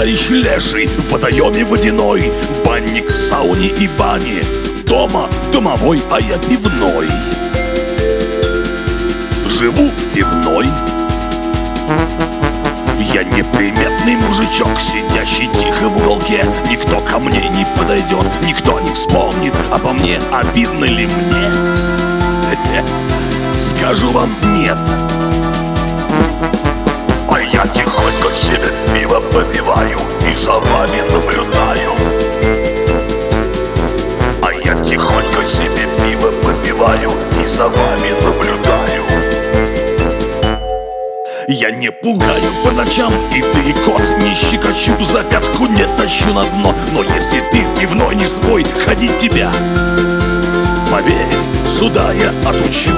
товарищ леший в водоеме водяной, банник в сауне и бане, дома домовой, а я пивной. Живу в пивной. Я неприметный мужичок, сидящий тихо в уголке. Никто ко мне не подойдет, никто не вспомнит обо мне. Обидно ли мне? Скажу вам нет. А я тихонько себе пиво попиваю и за вами наблюдаю. А я тихонько себе пиво попиваю и за вами наблюдаю. Я не пугаю по ночам, и ты, и кот, не щекочу, за пятку не тащу на дно. Но если ты в пивной не свой, ходить тебя, поверь, сюда я отучу.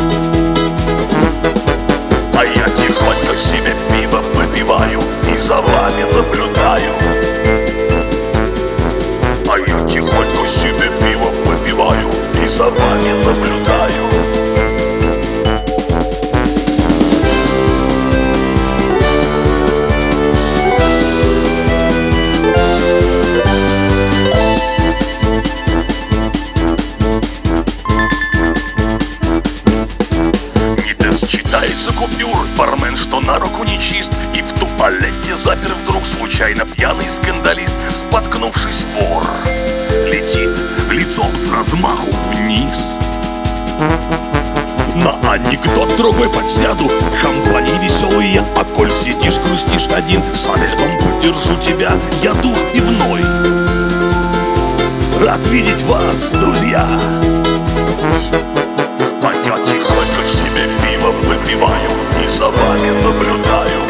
А я тихонько себе пиво попиваю и за вами наблюдаю. А я тихонько себе пиво попиваю и за вами наблюдаю. Считается купюр, бармен, что на руку не чист, и в туалете запер вдруг случайно пьяный скандалист. Споткнувшись, вор летит лицом с размаху вниз. На анекдот другой подсяду, компании веселый я. А коль сидишь, грустишь один, советом поддержу тебя, я дух пивной. Рад видеть вас, друзья. А я тихонько себе пиво попиваю и за вами наблюдаю.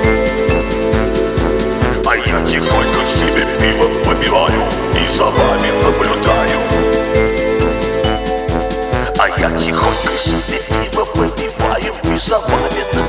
А я тихонько себе пиво попиваю и за вами наблюдаю. А я тихонько себе пиво попиваю и за вами наблюдаю.